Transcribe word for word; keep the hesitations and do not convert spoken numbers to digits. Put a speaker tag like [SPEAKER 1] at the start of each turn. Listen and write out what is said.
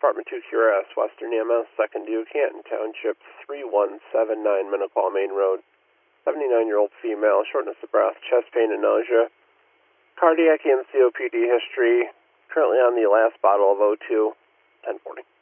[SPEAKER 1] Apartment two Q R S, Western E M S, second due, Canton Township, three one seven nine, Minnequaw Main Road. seventy-nine-year-old female, shortness of breath, chest pain and nausea. Cardiac and C O P D history, currently on the last bottle of O two, ten forty.